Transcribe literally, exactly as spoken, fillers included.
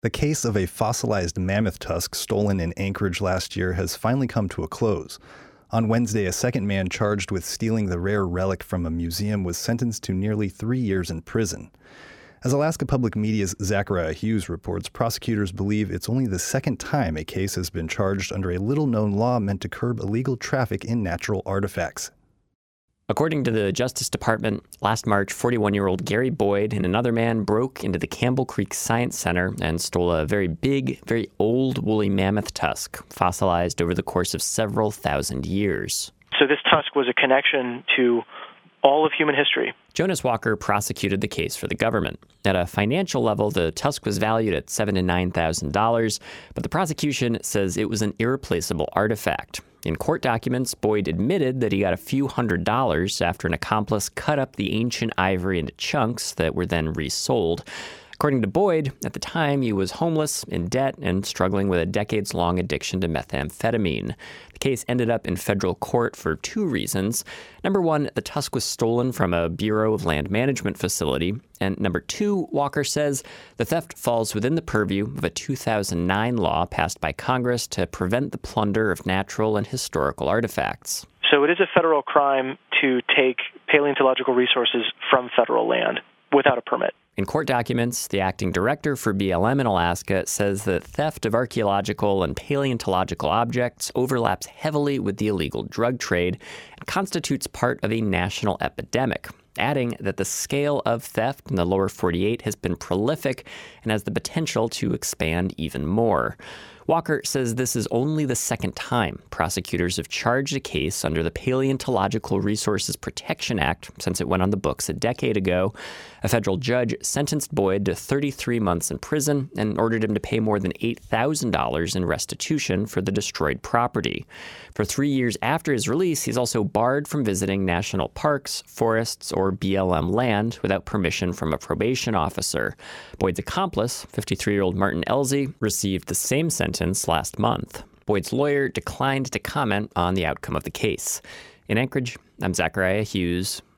The case of a fossilized mammoth tusk stolen in Anchorage last year has finally come to a close. On Wednesday, a second man charged with stealing the rare relic from a museum was sentenced to nearly three years in prison. As Alaska Public Media's Zachariah Hughes reports, prosecutors believe it's only the second time a case has been charged under a little-known law meant to curb illegal traffic in natural artifacts. According to the Justice Department, last March, forty-one-year-old Gary Boyd and another man broke into the Campbell Creek Science Center and stole a very big, very old woolly mammoth tusk, fossilized over the course of several thousand years. So this tusk was a connection to all of human history. Jonas Walker prosecuted the case for the government. At a financial level, the tusk was valued at seven thousand to nine thousand dollars, but the prosecution says it was an irreplaceable artifact. In court documents, Boyd admitted that he got a few hundred dollars after an accomplice cut up the ancient ivory into chunks that were then resold. According to Boyd, at the time, he was homeless, in debt, and struggling with a decades-long addiction to methamphetamine. The case ended up in federal court for two reasons. Number one, the tusk was stolen from a Bureau of Land Management facility. And number two, Walker says the theft falls within the purview of a two thousand nine law passed by Congress to prevent the plunder of natural and historical artifacts. So it is a federal crime to take paleontological resources from federal land without a permit. In court documents, the acting director for B L M in Alaska says that theft of archaeological and paleontological objects overlaps heavily with the illegal drug trade and constitutes part of a national epidemic, adding that the scale of theft in the lower forty-eight has been prolific and has the potential to expand even more. Walker says this is only the second time prosecutors have charged a case under the Paleontological Resources Protection Act since it went on the books a decade ago. A federal judge sentenced Boyd to thirty-three months in prison and ordered him to pay more than eight thousand dollars in restitution for the destroyed property. For three years after his release, he's also barred from visiting national parks, forests, or B L M land without permission from a probation officer. Boyd's accomplice, fifty-three-year-old Martin Elzy, received the same sentence last month. Boyd's lawyer declined to comment on the outcome of the case. In Anchorage, I'm Zachariah Hughes,